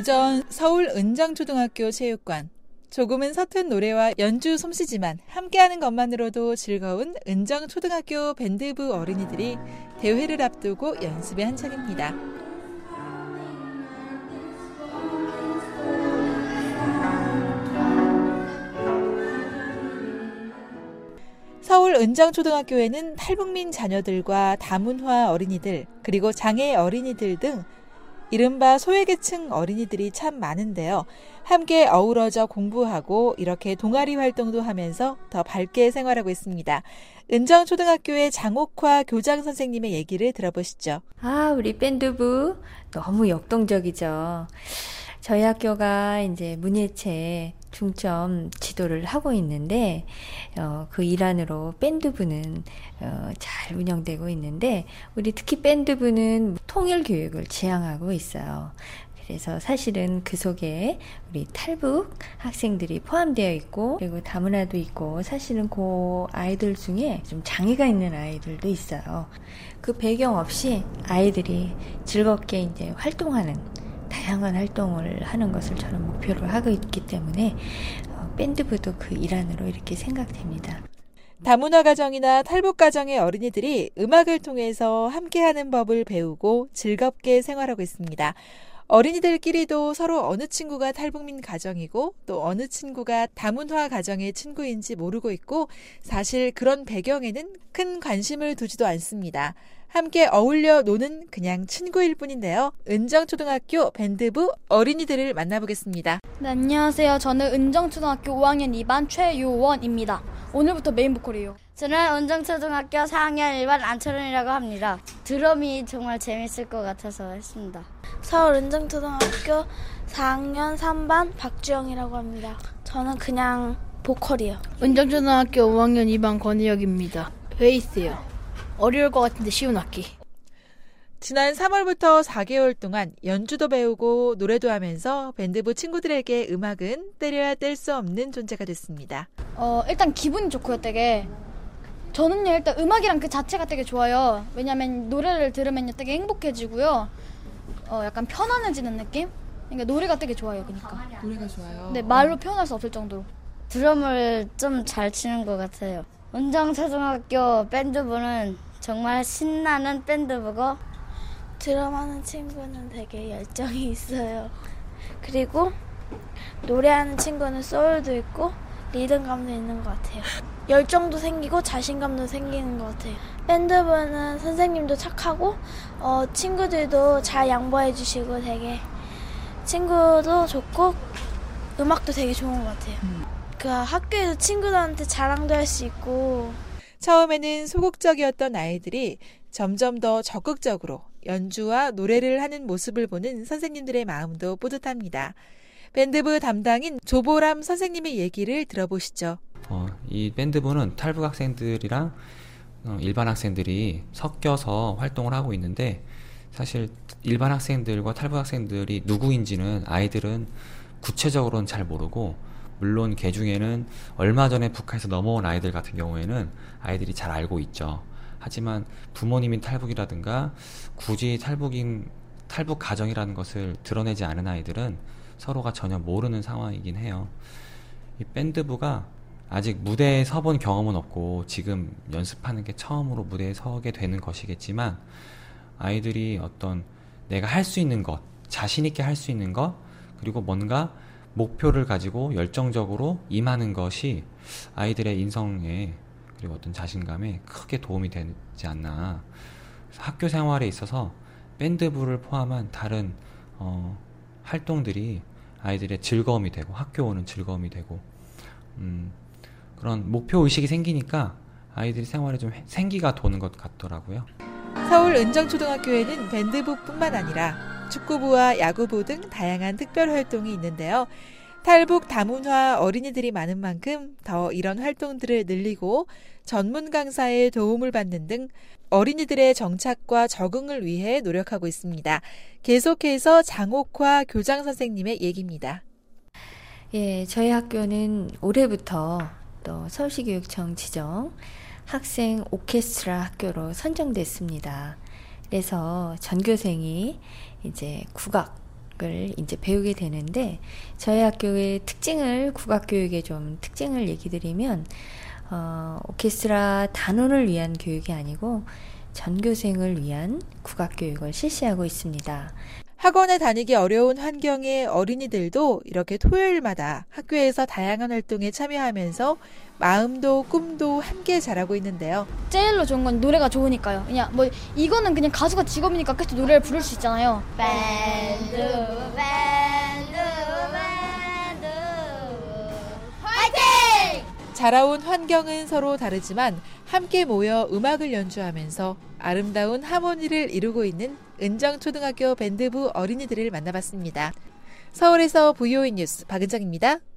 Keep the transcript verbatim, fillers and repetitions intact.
오전 서울 은정초등학교 체육관. 조금은 서툰 노래와 연주 솜씨지만 함께하는 것만으로도 즐거운 은정초등학교 밴드부 어린이들이 대회를 앞두고 연습에 한창입니다. 서울 은정초등학교에는 탈북민 자녀들과 다문화 어린이들, 그리고 장애 어린이들 등 이른바 소외계층 어린이들이 참 많은데요. 함께 어우러져 공부하고 이렇게 동아리 활동도 하면서 더 밝게 생활하고 있습니다. 은정초등학교의 장옥화 교장 선생님의 얘기를 들어보시죠. 아, 우리 밴드부 너무 역동적이죠. 저희 학교가 이제 문예체 중점 지도를 하고 있는데 어, 그 일환으로 밴드부는 어, 잘 운영되고 있는데 우리 특히 밴드부는 통일 교육을 지향하고 있어요. 그래서 사실은 그 속에 우리 탈북 학생들이 포함되어 있고 그리고 다문화도 있고 사실은 그 아이들 중에 좀 장애가 있는 아이들도 있어요. 그 배경 없이 아이들이 즐겁게 이제 활동하는 다양한 활동을 하는 것을 저는 목표로 하고 있기 때문에 어, 밴드부도 그 일환으로 이렇게 생각됩니다. 다문화 가정이나 탈북 가정의 어린이들이 음악을 통해서 함께하는 법을 배우고 즐겁게 생활하고 있습니다. 어린이들끼리도 서로 어느 친구가 탈북민 가정이고 또 어느 친구가 다문화 가정의 친구인지 모르고 있고 사실 그런 배경에는 큰 관심을 두지도 않습니다. 함께 어울려 노는 그냥 친구일 뿐인데요. 은정초등학교 밴드부 어린이들을 만나보겠습니다. 네, 안녕하세요. 저는 은정초등학교 오 학년 이 반 최유원입니다. 오늘부터 메인 보컬이에요. 저는 은정초등학교 사 학년 일 반 안철은이라고 합니다. 드럼이 정말 재밌을 것 같아서 했습니다. 서울 은정초등학교 사 학년 삼 반 박주영이라고 합니다. 저는 그냥 보컬이요. 은정초등학교 오 학년 이 반 권희혁입니다. 베이스요. 어려울 것 같은데 쉬운 악기. 지난 삼월부터 사 개월 동안 연주도 배우고 노래도 하면서 밴드부 친구들에게 음악은 때려야 뗄 수 없는 존재가 됐습니다. 어, 일단 기분이 좋고요, 되게. 저는요, 일단 음악이랑 그 자체가 되게 좋아요. 왜냐면 노래를 들으면요, 되게 행복해지고요. 어, 약간 편안해지는 느낌? 그러니까 노래가 되게 좋아요, 그러니까. 노래가 좋아요? 네, 말로 표현할 수 없을 정도로. 드럼을 좀 잘 치는 것 같아요. 은정초등학교 밴드부는 정말 신나는 밴드부고 드럼하는 친구는 되게 열정이 있어요. 그리고 노래하는 친구는 소울도 있고 리듬감도 있는 것 같아요. 열정도 생기고 자신감도 생기는 것 같아요. 밴드부는 선생님도 착하고 어, 친구들도 잘 양보해 주시고 되게 친구도 좋고 음악도 되게 좋은 것 같아요. 음. 그 학교에서 친구들한테 자랑도 할 수 있고. 처음에는 소극적이었던 아이들이 점점 더 적극적으로 연주와 노래를 하는 모습을 보는 선생님들의 마음도 뿌듯합니다. 밴드부 담당인 조보람 선생님의 얘기를 들어보시죠. 어, 이 밴드부는 탈북 학생들이랑 어, 일반 학생들이 섞여서 활동을 하고 있는데 사실 일반 학생들과 탈북 학생들이 누구인지는 아이들은 구체적으로는 잘 모르고 물론 개 중에는 얼마 전에 북한에서 넘어온 아이들 같은 경우에는 아이들이 잘 알고 있죠. 하지만 부모님이 탈북이라든가 굳이 탈북인 탈북 가정이라는 것을 드러내지 않은 아이들은 서로가 전혀 모르는 상황이긴 해요. 이 밴드부가 아직 무대에 서본 경험은 없고 지금 연습하는 게 처음으로 무대에 서게 되는 것이겠지만 아이들이 어떤 내가 할 수 있는 것, 자신 있게 할 수 있는 것, 그리고 뭔가 목표를 가지고 열정적으로 임하는 것이 아이들의 인성에 그리고 어떤 자신감에 크게 도움이 되지 않나. 학교 생활에 있어서 밴드부를 포함한 다른 어, 활동들이 아이들의 즐거움이 되고 학교 오는 즐거움이 되고 음, 그런 목표의식이 생기니까 아이들이 생활에 좀 생기가 도는 것 같더라고요. 서울 은정초등학교에는 밴드부뿐만 아니라 축구부와 야구부 등 다양한 특별 활동이 있는데요. 탈북 다문화 어린이들이 많은 만큼 더 이런 활동들을 늘리고 전문 강사의 도움을 받는 등 어린이들의 정착과 적응을 위해 노력하고 있습니다. 계속해서 장옥화 교장 선생님의 얘기입니다. 예, 저희 학교는 올해부터 또 서울시교육청 지정 학생 오케스트라 학교로 선정됐습니다. 그래서 전교생이 이제 국악 음악을 이제 배우게 되는데 저희 학교의 특징을 국악교육의 좀 특징을 얘기 드리면 어, 오케스트라 단원을 위한 교육이 아니고 전교생을 위한 국악교육을 실시하고 있습니다. 학원에 다니기 어려운 환경의 어린이들도 이렇게 토요일마다 학교에서 다양한 활동에 참여하면서 마음도 꿈도 함께 자라고 있는데요. 제일로 좋은 건 노래가 좋으니까요. 그냥 뭐 이거는 그냥 가수가 직업이니까 계속 노래를 부를 수 있잖아요. 밴드 밴드 밴드 화이팅! 자라온 환경은 서로 다르지만 함께 모여 음악을 연주하면서 아름다운 하모니를 이루고 있는 은정초등학교 밴드부 어린이들을 만나봤습니다. 서울에서 브이오이 뉴스 박은정입니다.